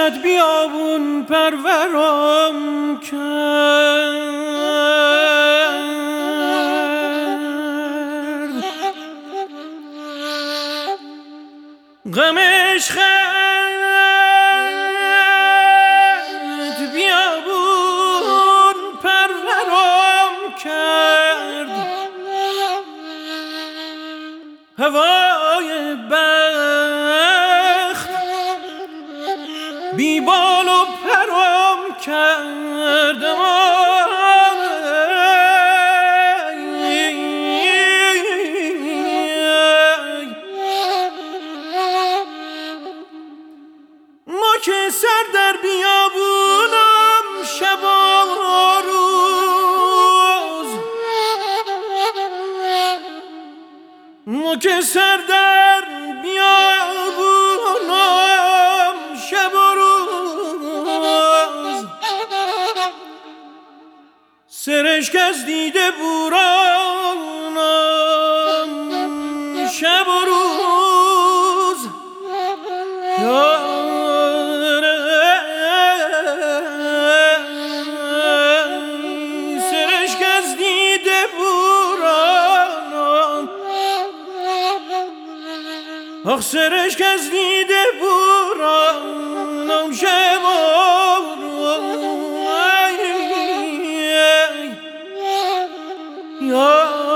صد بیابون پرورم کرد، غمش خد بیابون پرورم کرد، هوای بخت بی بال و پرم کردم، ما که سر در بیابونم شب و روز، ما که سر در بیابونم شب و روز، سرشک از دیده بورانم شب و روز، سرشک از دیده بورانم، آخ سرشک از دیده بورانم شب و روز.